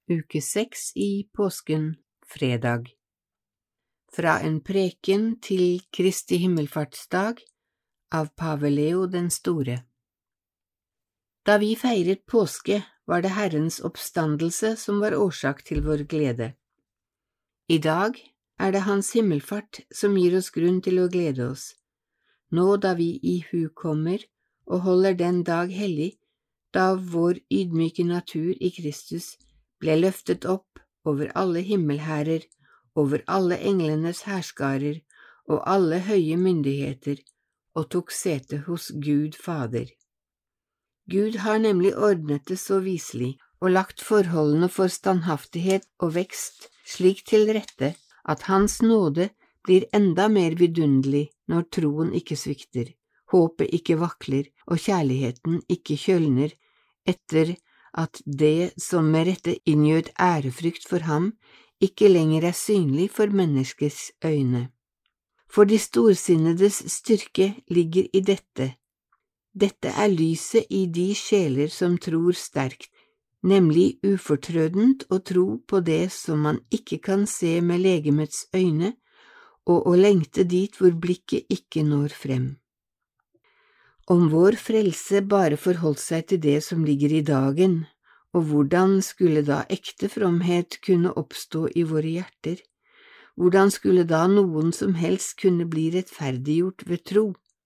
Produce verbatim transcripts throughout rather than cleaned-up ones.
uke seks i påsken, fredag. Fra en preken til Kristi himmelfartsdag av Pave Leo den store. Da vi feiret påske, var det Herrens oppstandelse som var årsak til vår glede. I dag er det Hans himmelfart som gir oss grunn til å glede oss. Nå da vi i hu kommer og holder den dag hellig, da vår ydmyke natur i Kristus ble løftet opp over alle himmelherrer, over alle englenes herskarer og alle høye myndigheter, og tok sete hos Gud Fader. Gud har nemlig ordnet det så viselig og lagt forholdene for standhaftighet og vekst slik til rette at Hans nåde blir enda mer vidunderlig når troen ikke svikter, håpet ikke vakler og kjærligheten ikke kjølner, etter at det som med rette inngjød ærefrykt for ham, ikke lenger er synlig for menneskets øyne. For de storsinnedes styrke ligger i dette. Dette er lyset i de sjeler som tror sterkt, nemlig ufortrødent å tro på det som man ikke kan se med legemets øyne, og å lengte dit hvor blikket ikke når frem. Om vår frelse bare forholdt seg til det som ligger i dagen, og hvordan skulle da ekte fromhet kunne oppstå i våre hjerter? Hvordan skulle da noen som helst kunne bli rettferdiggjort ved tro?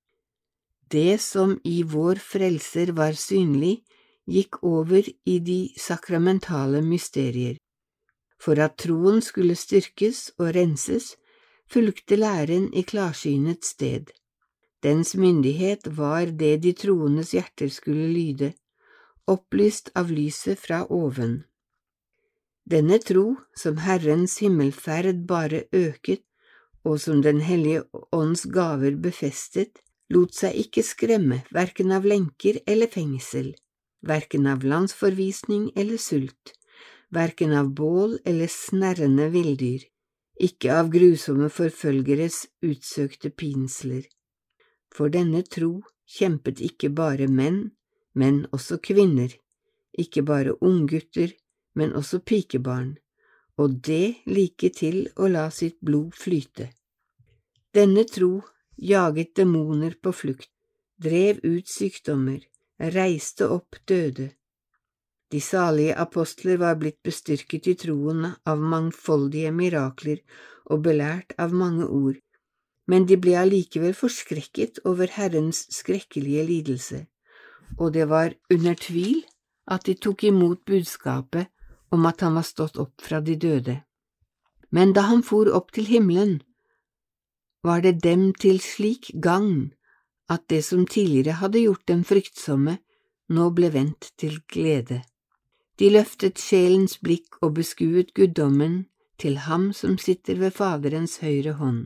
Det som i vår frelser var synlig, gikk over i de sakramentale mysterier. For at troen skulle styrkes og renses, fulgte læren i klarsynet sted. Dens myndighet var det de troendes hjerter skulle lyde, opplyst av lyset fra oven. Denne tro, som Herrens himmelferd bare øket, og som Den hellige ånds gaver befestet, lot seg ikke skremme hverken av lenker eller fengsel, hverken av landsforvisning eller sult, hverken av bål eller snerrende villdyr, ikke av grusomme forfølgeres utsøkte pinsler. For denne tro kjempet ikke bare menn, men også kvinner, ikke bare unggutter, men også pikebarn, og det like til å la sitt blod flyte. Denne tro jaget demoner på flukt, drev ut sykdommer, reiste opp døde. De salige apostler var blitt bestyrket i troen av mangfoldige mirakler og belært av mange ord, men de ble allikevel forskrekket over Herrens skrekkelige lidelse, og det var under tvil at de tok imot budskapet om at han var stått opp fra de døde. Men da han for opp til himmelen, var det dem til slik gagn at det som tidligere hadde gjort dem fryktsomme, nå ble vendt til glede. De løftet sjelens blikk og beskuet guddommen til ham som sitter ved Faderens høyre hånd.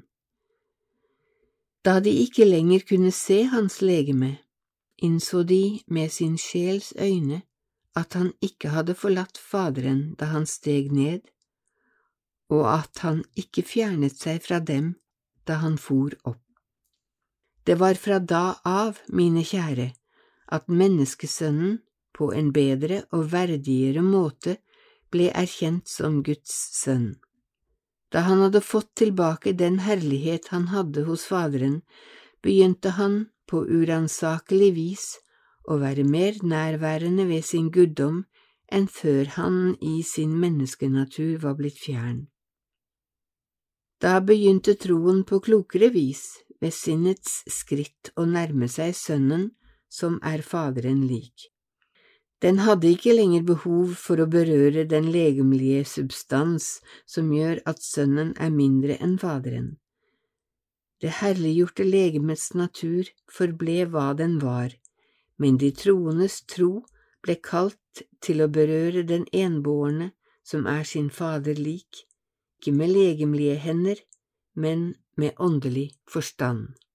Da de ikke lenger kunne se hans legeme, innså de med sin sjels øyne at han ikke hadde forlatt Faderen da han steg ned, og at han ikke fjernet seg fra dem da han for opp. Det var fra da av, mine kjære, at menneskesønnen på en bedre og verdigere måte ble erkjent som Guds sønn. Da han hadde fått tilbake den herlighet han hadde hos Faderen, begynte han på uransakelig vis å være mer nærværende ved sin guddom enn før han i sin menneskenatur var blitt fjern. Da begynte troen på klokere vis ved sinnets skritt å nærme seg Sønnen som er Faderen lik. Den hadde ikke lenger behov for å berøre den legemlige substans som gjør at Sønnen er mindre enn Faderen. Det herliggjorte legemets natur forble hva den var, men de troendes tro ble kalt til å berøre den enbårne som er sin Fader lik, ikke med legemlige hender, men med åndelig forstand.